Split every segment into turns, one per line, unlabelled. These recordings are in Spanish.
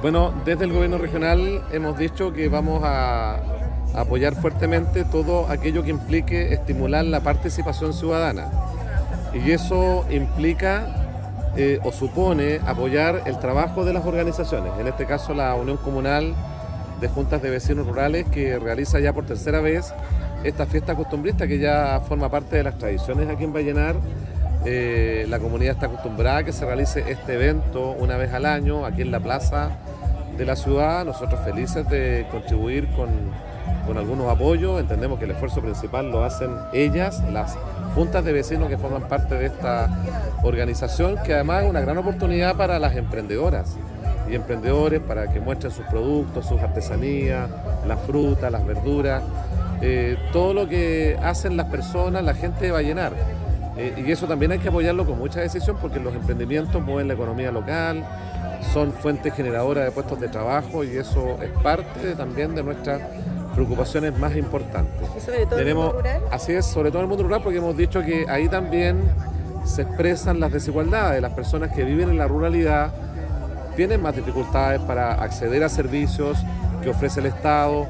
Bueno, desde el gobierno regional hemos dicho que vamos a apoyar fuertemente todo aquello que implique estimular la participación ciudadana. Y eso implica o supone apoyar el trabajo de las organizaciones, en este caso la Unión Comunal de Juntas de Vecinos Rurales, que realiza ya por tercera vez esta fiesta costumbrista que ya forma parte de las tradiciones aquí en Vallenar. La comunidad está acostumbrada a que se realice este evento una vez al año aquí en la plaza de la ciudad. Nosotros felices de contribuir con algunos apoyos. Entendemos que el esfuerzo principal lo hacen ellas, las juntas de vecinos que forman parte de esta organización, que además es una gran oportunidad para las emprendedoras y emprendedores para que muestren sus productos, sus artesanías, las frutas, las verduras, todo lo que hacen las personas, la gente de Vallenar. Y eso también hay que apoyarlo con mucha decisión, porque los emprendimientos mueven la economía local, son fuentes generadoras de puestos de trabajo, y eso es parte también de nuestras preocupaciones más importantes.
¿Y sobre todo en el mundo rural?
Así es, sobre todo en el mundo rural, porque hemos dicho que ahí también se expresan las desigualdades. Las personas que viven en la ruralidad tienen más dificultades para acceder a servicios que ofrece el Estado,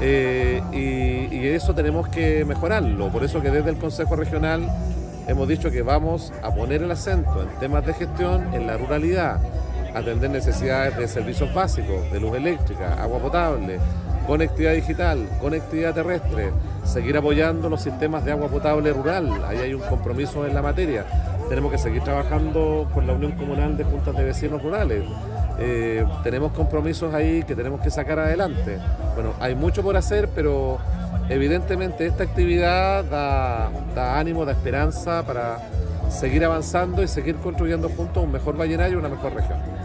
y eso tenemos que mejorarlo. Por eso que desde el Consejo Regional hemos dicho que vamos a poner el acento en temas de gestión en la ruralidad, atender necesidades de servicios básicos, de luz eléctrica, agua potable, conectividad digital, conectividad terrestre, seguir apoyando los sistemas de agua potable rural. Ahí hay un compromiso en la materia. Tenemos que seguir trabajando con la Unión Comunal de Juntas de Vecinos Rurales. Tenemos compromisos ahí que tenemos que sacar adelante. Bueno, hay mucho por hacer, pero evidentemente esta actividad da ánimo, da esperanza para seguir avanzando y seguir construyendo juntos un mejor Vallenar y una mejor región.